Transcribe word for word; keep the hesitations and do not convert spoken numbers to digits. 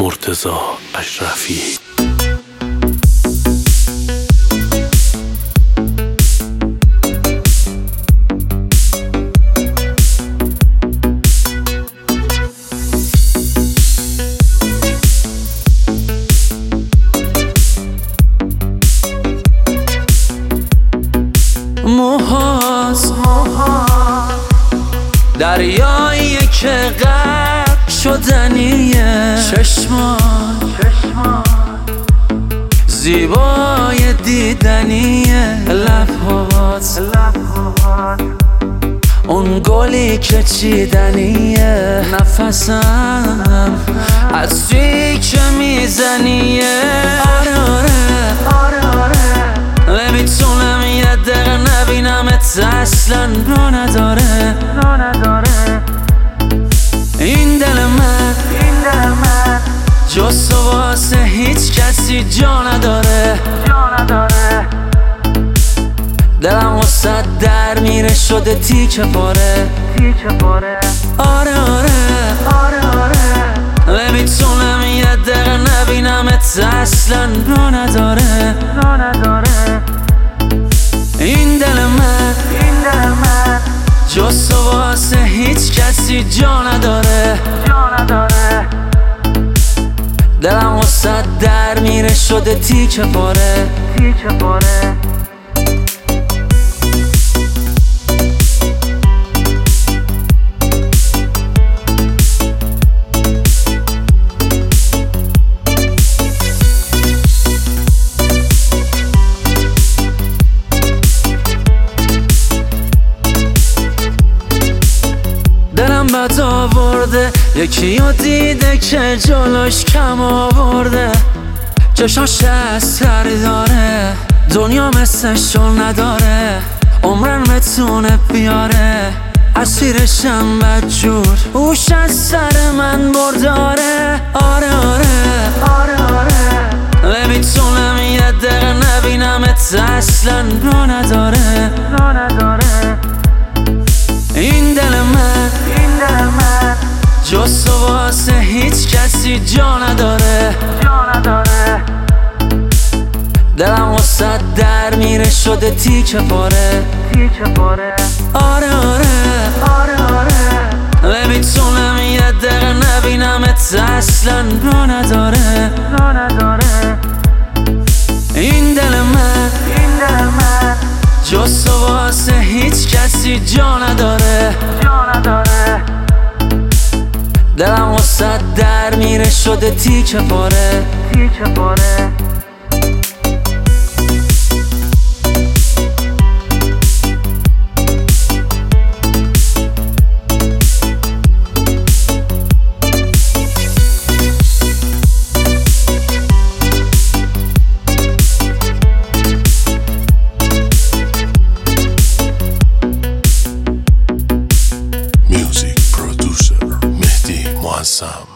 مرتضی اشرفی. موهاز دریایی که غرق شدنیه، چشمان زیبای دیدنیه، لبهات اون گلی که چیدنیه، نفسم از توی که میزنیه. آره آره آره نمیتونم یه دقیقه نبینمت، اصلا رو نداره این دل من جز تو واسه هیچ کسی جا نداره. دلم واسه در میره شده تیکه پاره. آره آره نمیتونم یه دقیقه نبینمت، اصلا رو نداره این دل من جز تو واسه هیچ کسی جا نداره. دلم واسه در میره شده تیکه پاره. دلم بد آورده یکی رو دیده که جلوش کم آورده، چشاش اثری داره، دنیا مثلشو نداره، عمرن بتونه بیاره، اسیرشم بدجور، اوش از سر من برداره. آره آره نمیتونم یه دقیقه نبینمت، اصلا رو نداره این دل من جز تو واسه هیچ کسی جا نداره. دلم واسه در میره شده تیکه پاره. آره آره نمیتونم یه دقیقه نبینمت، اصلا رو نداره این دل من جز تو واسه هیچ کسی جا نداره. دلم واسه در میره شده تیکه پاره. Music producer Mehdi Muazzam.